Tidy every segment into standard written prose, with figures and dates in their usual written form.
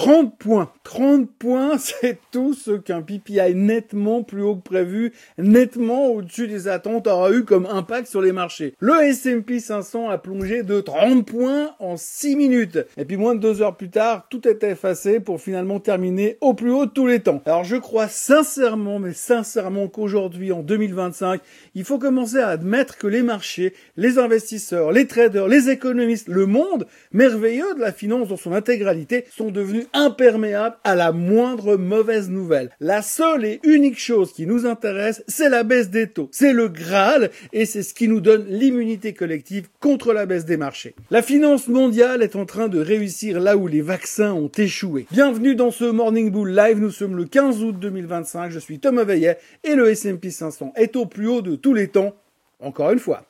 30 points. 30 points, c'est tout ce qu'un PPI nettement plus haut que prévu, nettement au-dessus des attentes aura eu comme impact sur les marchés. Le S&P 500 a plongé de 30 points en 6 minutes. Et puis moins de 2 heures plus tard, tout était effacé pour finalement terminer au plus haut de tous les temps. Alors je crois sincèrement, mais sincèrement qu'aujourd'hui, en 2025, il faut commencer à admettre que les marchés, les investisseurs, les traders, les économistes, le monde merveilleux de la finance dans son intégralité sont devenus imperméables à la moindre mauvaise nouvelle. La seule et unique chose qui nous intéresse, c'est la baisse des taux. C'est le Graal et c'est ce qui nous donne l'immunité collective contre la baisse des marchés. La finance mondiale est en train de réussir là où les vaccins ont échoué. Bienvenue dans ce Morning Bull Live, nous sommes le 15 août 2025, je suis Thomas Veillet et le S&P 500 est au plus haut de tous les temps, encore une fois.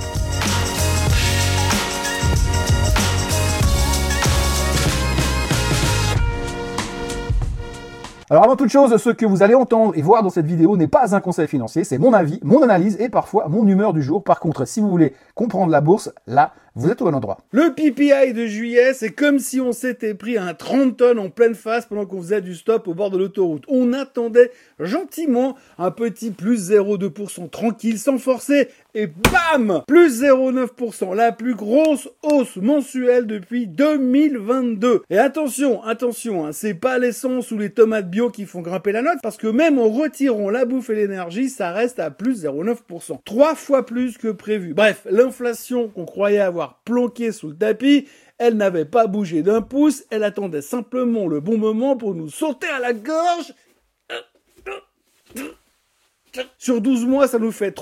Alors avant toute chose, ce que vous allez entendre et voir dans cette vidéo n'est pas un conseil financier, c'est mon avis, mon analyse et parfois mon humeur du jour. Par contre, si vous voulez comprendre la bourse, là, vous êtes au bon endroit. Le PPI de juillet, c'est comme si on s'était pris un 30 tonnes en pleine face pendant qu'on faisait du stop au bord de l'autoroute. On attendait gentiment un petit plus 0,2% tranquille, sans forcer, et bam, plus 0,9%, la plus grosse hausse mensuelle depuis 2022. Et attention, hein, c'est pas l'essence ou les tomates bio qui font grimper la note, parce que même en retirant la bouffe et l'énergie, ça reste à plus 0,9%. 3 fois plus que prévu. Bref, l'inflation qu'on croyait avoir planquée sous le tapis, elle n'avait pas bougé d'un pouce, elle attendait simplement le bon moment pour nous sauter à la gorge. Sur 12 mois, ça nous fait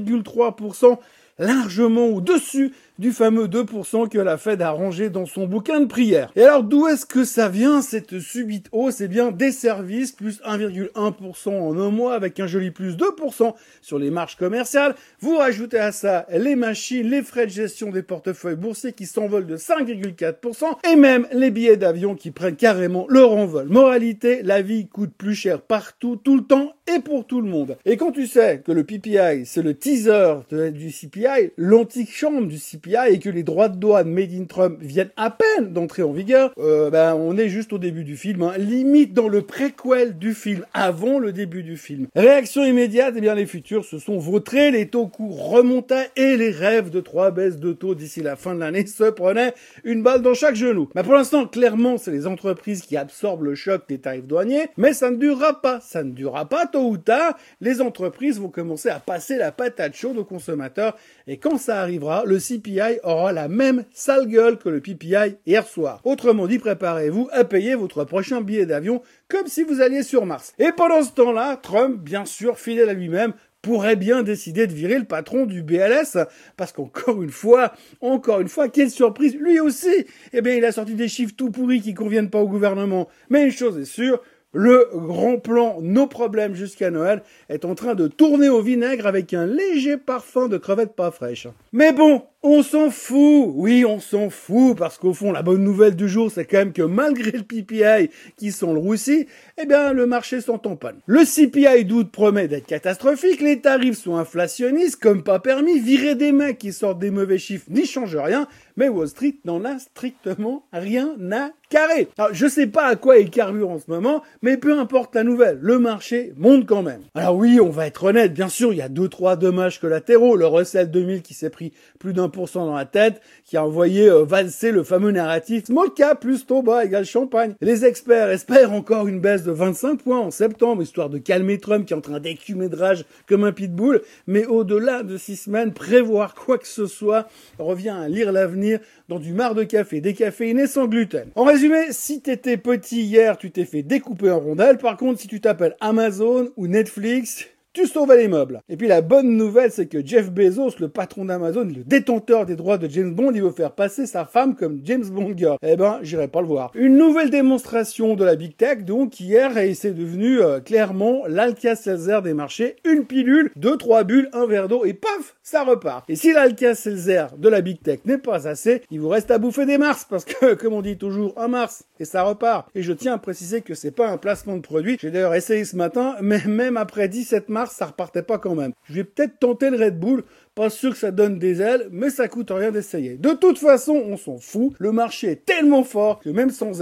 3,3%, largement au-dessus du fameux 2% que la Fed a rangé dans son bouquin de prière. Et alors, d'où est-ce que ça vient, cette subite hausse? Eh bien, des services, plus 1,1% en un mois, avec un joli plus 2% sur les marges commerciales. Vous rajoutez à ça les machines, les frais de gestion des portefeuilles boursiers qui s'envolent de 5,4%, et même les billets d'avion qui prennent carrément leur envol. Moralité, la vie coûte plus cher partout, tout le temps, et pour tout le monde. Et quand tu sais que le PPI, c'est le teaser du CPI, l'antichambre du CPI, et que les droits de douane made in Trump viennent à peine d'entrer en vigueur, on est juste au début du film, hein, limite dans le préquel du film, avant le début du film. Réaction immédiate, eh bien les futurs se sont vautrés, les taux courts remontaient et les rêves de 3 baisses de taux d'ici la fin de l'année se prenaient une balle dans chaque genou. Mais pour l'instant, clairement, c'est les entreprises qui absorbent le choc des tarifs douaniers, mais ça ne durera pas. Ça ne durera pas, tôt ou tard, les entreprises vont commencer à passer la patate chaude aux consommateurs, et quand ça arrivera, le CPI aura la même sale gueule que le PPI hier soir. Autrement dit, préparez-vous à payer votre prochain billet d'avion comme si vous alliez sur Mars. Et pendant ce temps-là, Trump, bien sûr, fidèle à lui-même, pourrait bien décider de virer le patron du BLS, parce qu'encore une fois, quelle surprise, lui aussi, eh bien, il a sorti des chiffres tout pourris qui conviennent pas au gouvernement. Mais une chose est sûre, le grand plan nos problèmes jusqu'à Noël est en train de tourner au vinaigre avec un léger parfum de crevettes pas fraîches. Mais bon, on s'en fout, oui on s'en fout, parce qu'au fond la bonne nouvelle du jour c'est quand même que malgré le PPI qui sent le roussi, eh bien le marché s'en tamponne. Le CPI d'août promet d'être catastrophique, les tarifs sont inflationnistes comme pas permis, virer des mecs qui sortent des mauvais chiffres n'y change rien, mais Wall Street n'en a strictement rien à carrer. Alors je sais pas à quoi il carbure en ce moment, mais peu importe la nouvelle, le marché monte quand même. Alors oui, on va être honnête, bien sûr il y a 2-3 dommages collatéraux, le Russell 2000 qui s'est pris plus d'1% dans la tête, qui a envoyé valser le fameux narratif Smolka plus taux bas égale champagne. Les experts espèrent encore une baisse de 25 points en septembre, histoire de calmer Trump qui est en train d'écumer de rage comme un pitbull, mais au-delà de 6 semaines, prévoir quoi que ce soit revient à lire l'avenir dans du marc de café, décaféiné sans gluten. En résumé, si t'étais petit hier, tu t'es fait découper en rondelles. Par contre, si tu t'appelles Amazon ou Netflix, tu sauvais les meubles. Et puis la bonne nouvelle, c'est que Jeff Bezos, le patron d'Amazon, le détenteur des droits de James Bond, il veut faire passer sa femme comme James Bond girl. Eh ben, j'irai pas le voir. Une nouvelle démonstration de la Big Tech, donc, hier, et c'est devenu clairement l'Alka-Seltzer des marchés. Une pilule, 2-3 bulles, un verre d'eau, et paf, ça repart. Et si l'Alka-Seltzer de la Big Tech n'est pas assez, il vous reste à bouffer des Mars, parce que, comme on dit toujours, un Mars, et ça repart. Et je tiens à préciser que c'est pas un placement de produit. J'ai d'ailleurs essayé ce matin, mais même après 17 mars, ça repartait pas quand même. Je vais peut-être tenter le Red Bull, pas sûr que ça donne des ailes, mais ça coûte rien d'essayer. De toute façon, on s'en fout, le marché est tellement fort que même sans ailes,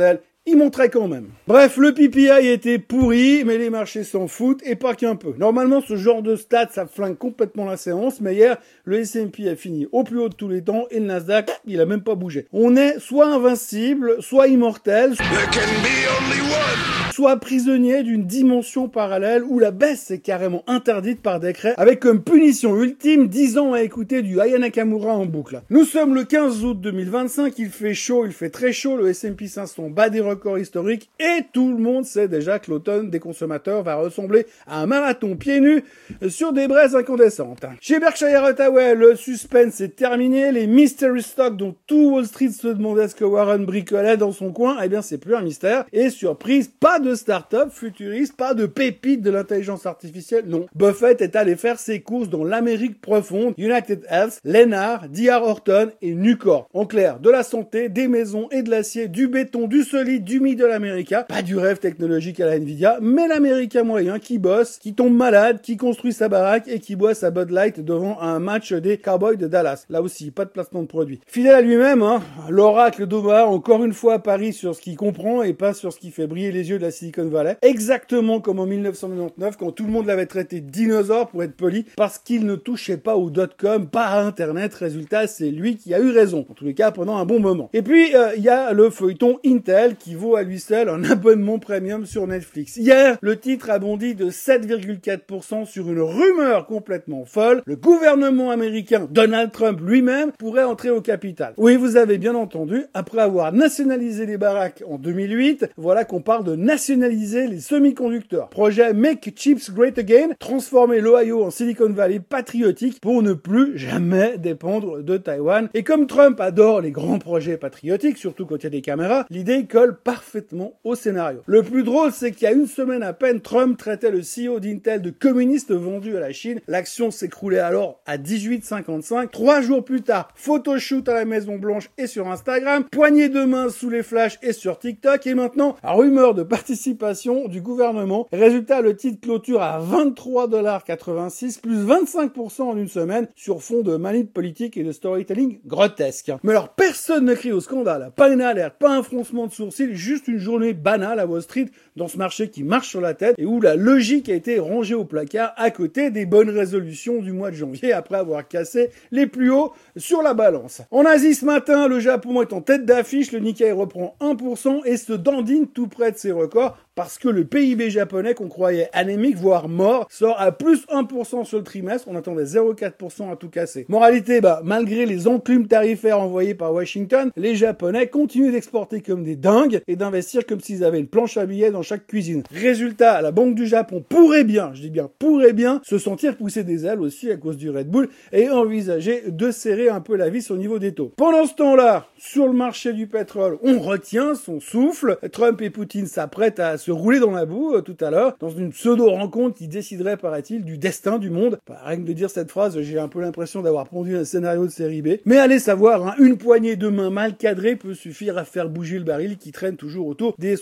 il monterait quand même. Bref, le PPI était pourri, mais les marchés s'en foutent, et pas qu'un peu. Normalement, ce genre de stats, ça flingue complètement la séance, mais hier, le S&P a fini au plus haut de tous les temps, et le Nasdaq, il a même pas bougé. On est soit invincible, soit immortel, soit prisonnier d'une dimension parallèle où la baisse est carrément interdite par décret, avec comme punition ultime 10 ans à écouter du Aya Nakamura en boucle. Nous sommes le 15 août 2025, il fait chaud, il fait très chaud, le S&P 500 bat des records historiques, et tout le monde sait déjà que l'automne des consommateurs va ressembler à un marathon pieds nus sur des braises incandescentes. Chez Berkshire Hathaway, le suspense est terminé, les mystery stocks dont tout Wall Street se demandait ce que Warren bricolait dans son coin, eh bien c'est plus un mystère, et surprise, pas de start-up futuriste, pas de pépite de l'intelligence artificielle, non. Buffett est allé faire ses courses dans l'Amérique profonde, United Health, Lennard, D.R. Horton et Nucor. En clair, de la santé, des maisons et de l'acier, du béton, du solide, du Middle America, pas du rêve technologique à la Nvidia, mais l'Américain moyen qui bosse, qui tombe malade, qui construit sa baraque et qui boit sa Bud Light devant un match des Cowboys de Dallas. Là aussi, pas de placement de produit. Fidèle à lui-même, l'oracle d'Omaha, encore une fois à Paris sur ce qu'il comprend et pas sur ce qui fait briller les yeux de la Silicon Valley. Exactement comme en 1999 quand tout le monde l'avait traité de dinosaure pour être poli parce qu'il ne touchait pas au .com, pas à Internet. Résultat, c'est lui qui a eu raison. En tous les cas, pendant un bon moment. Et puis, il y a le feuilleton Intel qui vaut à lui seul un abonnement premium sur Netflix. Hier, le titre a bondi de 7,4% sur une rumeur complètement folle. Le gouvernement américain, Donald Trump lui-même, pourrait entrer au capital. Oui, vous avez bien entendu, après avoir nationalisé les baraques en 2008, voilà qu'on parle de nationaliser les semi-conducteurs. Projet Make Chips Great Again, transformer l'Ohio en Silicon Valley patriotique pour ne plus jamais dépendre de Taïwan. Et comme Trump adore les grands projets patriotiques, surtout quand il y a des caméras, l'idée colle parfaitement au scénario. Le plus drôle, c'est qu'il y a une semaine à peine, Trump traitait le CEO d'Intel de communiste vendu à la Chine. L'action s'écroulait alors à 18,55. 3 jours plus tard, photoshoot à la Maison Blanche et sur Instagram, poignée de main sous les flashs et sur TikTok, et maintenant, rumeur de participation du gouvernement. Résultat, le titre clôture à 23,86 $, plus 25% en une semaine, sur fond de manip politique et de storytelling grotesque. Mais alors, personne ne crie au scandale, pas une alerte, pas un froncement de sourcils, juste une journée banale à Wall Street, dans ce marché qui marche sur la tête, et où la logique a été rangée au placard, à côté des bonnes résolutions du mois de janvier, après avoir cassé les plus hauts sur la balance. En Asie ce matin, le Japon est en tête d'affiche, le Nikkei reprend 1% et se dandine tout près de ses records, parce que le PIB japonais qu'on croyait anémique, voire mort, sort à plus 1% sur le trimestre, on attendait 0,4% à tout casser. Moralité, malgré les enclumes tarifaires envoyées par Washington, les Japonais continuent d'exporter comme des dingues et d'investir comme s'ils avaient une planche à billets dans chaque cuisine. Résultat, la Banque du Japon pourrait bien, je dis bien pourrait bien, se sentir pousser des ailes aussi à cause du Red Bull et envisager de serrer un peu la vis au niveau des taux. Pendant ce temps-là, sur le marché du pétrole, on retient son souffle. Trump et Poutine s'apprêtent à se rouler dans la boue tout à l'heure, dans une pseudo-rencontre qui déciderait, paraît-il, du destin du monde. Rien que de dire cette phrase, j'ai un peu l'impression d'avoir pondu un scénario de série B. Mais allez savoir, une poignée de mains mal cadrées peut suffire à faire bouger le baril qui traîne toujours autour des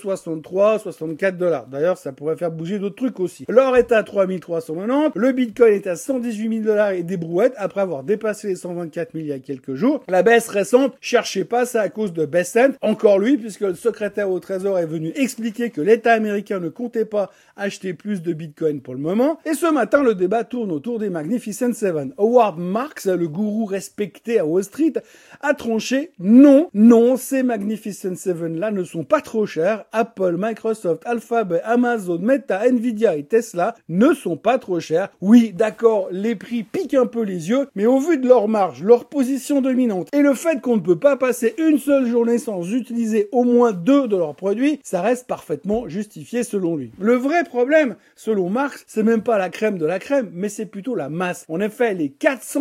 63-64 $. D'ailleurs, ça pourrait faire bouger d'autres trucs aussi. L'or est à 3390, le Bitcoin est à 118 000 $ et des brouettes après avoir dépassé les 124 000 il y a quelques jours. La baisse récente, cherchez pas, c'est à cause de Bessent, encore lui, puisque le secrétaire au Trésor est venu expliquer que l'État américain ne comptait pas acheter plus de Bitcoin pour le moment. Et ce matin, le débat tourne autour des Magnificent Seven. Howard Marks, le gourou respecté à Wall Street, a tranché non, ces Magnificent Seven-là ne sont pas trop chers. Apple, Microsoft, Alphabet, Amazon, Meta, Nvidia et Tesla ne sont pas trop chers. Oui, d'accord, les prix piquent un peu les yeux, mais au vu de leur marge, leur position dominante et le fait qu'on ne peut pas passer une seule journée sans utiliser au moins 2 de leurs produits, ça reste parfaitement justifié selon lui. Le vrai problème, selon Marx, c'est même pas la crème de la crème, mais c'est plutôt la masse. En effet, les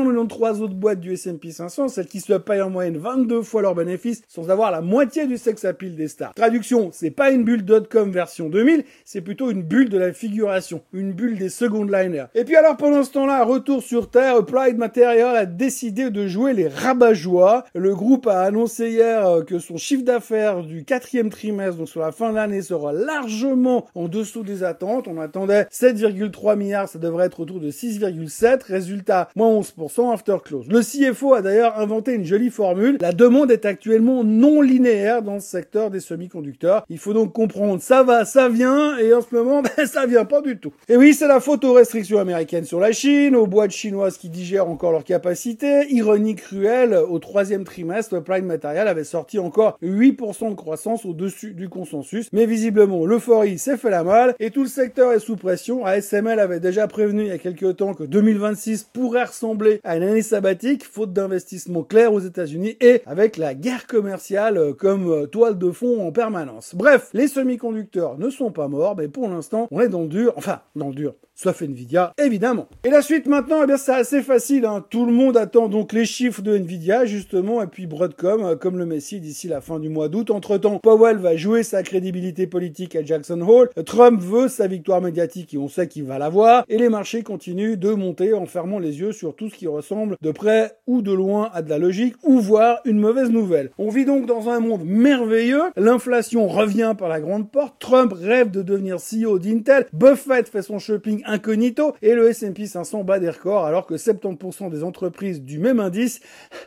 493 autres boîtes du S&P 500, celles qui se payent en moyenne 22 fois leurs bénéfices sans avoir la moitié du sex appeal des stars. Traduction, c'est pas une bulle .com version 2000, c'est plutôt une bulle de la figuration, une bulle des second liners. Et puis alors pendant ce temps-là, retour sur Terre, Applied Materials a décidé de jouer les rabat-joie. Le groupe a annoncé hier que son chiffre d'affaires du 4e trimestre, donc sur la fin de l'année, sera largement largement en dessous des attentes. On attendait 7,3 milliards, ça devrait être autour de 6,7. Résultat, moins 11% after close. Le CFO a d'ailleurs inventé une jolie formule. La demande est actuellement non linéaire dans ce secteur des semi-conducteurs. Il faut donc comprendre, ça va, ça vient, et en ce moment, ça vient pas du tout. Et oui, c'est la faute aux restrictions américaines sur la Chine, aux boîtes chinoises qui digèrent encore leur capacité. Ironie cruelle, au troisième trimestre, Applied Materials avait sorti encore 8% de croissance au-dessus du consensus. Mais visiblement, l'euphorie s'est fait la malle et tout le secteur est sous pression. ASML avait déjà prévenu il y a quelques temps que 2026 pourrait ressembler à une année sabbatique, faute d'investissement clair aux États-Unis et avec la guerre commerciale comme toile de fond en permanence. Bref, les semi-conducteurs ne sont pas morts, mais pour l'instant, on est dans le dur. Enfin, dans le dur. Sauf Nvidia, évidemment. Et la suite maintenant, eh bien, c'est assez facile, hein. Tout le monde attend donc les chiffres de Nvidia, justement, et puis Broadcom, comme le Messie d'ici la fin du mois d'août. Entre-temps, Powell va jouer sa crédibilité politique à Jackson Hole. Trump veut sa victoire médiatique et on sait qu'il va l'avoir. Et les marchés continuent de monter en fermant les yeux sur tout ce qui ressemble de près ou de loin à de la logique ou voire une mauvaise nouvelle. On vit donc dans un monde merveilleux. L'inflation revient par la grande porte. Trump rêve de devenir CEO d'Intel. Buffett fait son shopping incognito et le S&P 500 bat des records alors que 70% des entreprises du même indice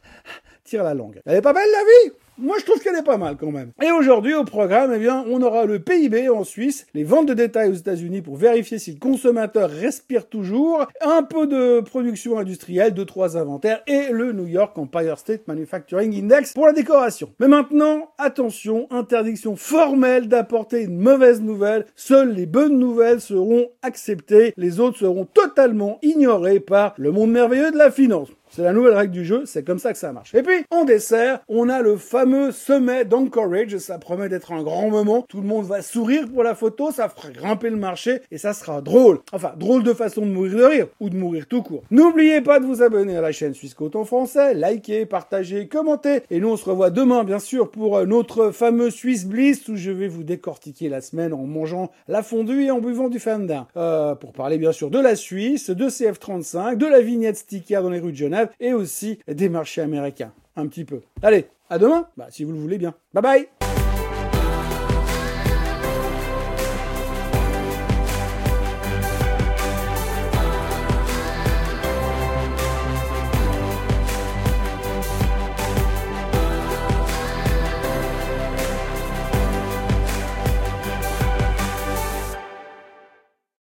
tirent la langue. Elle est pas belle la vie ? Moi, je trouve qu'elle est pas mal quand même. Et aujourd'hui, au programme, eh bien, on aura le PIB en Suisse, les ventes de détail aux États-Unis pour vérifier si le consommateur respire toujours, un peu de production industrielle, 2-3 inventaires et le New York Empire State Manufacturing Index pour la décoration. Mais maintenant, attention, interdiction formelle d'apporter une mauvaise nouvelle. Seules les bonnes nouvelles seront acceptées, les autres seront totalement ignorées par le monde merveilleux de la finance. C'est la nouvelle règle du jeu, c'est comme ça que ça marche. Et puis, en dessert, on a le fameux sommet d'Anchorage. Ça promet d'être un grand moment. Tout le monde va sourire pour la photo, ça fera grimper le marché et ça sera drôle. Enfin, drôle de façon de mourir de rire ou de mourir tout court. N'oubliez pas de vous abonner à la chaîne Suisse Côte en français, likez, partagez, commentez. Et nous, on se revoit demain, bien sûr, pour notre fameux Swiss Bliss où je vais vous décortiquer la semaine en mangeant la fondue et en buvant du Fandin. Pour parler, bien sûr, de la Suisse, de CF35, de la vignette sticker dans les rues de Genève et aussi des marchés américains. Un petit peu. Allez, à demain, si vous le voulez bien. Bye bye!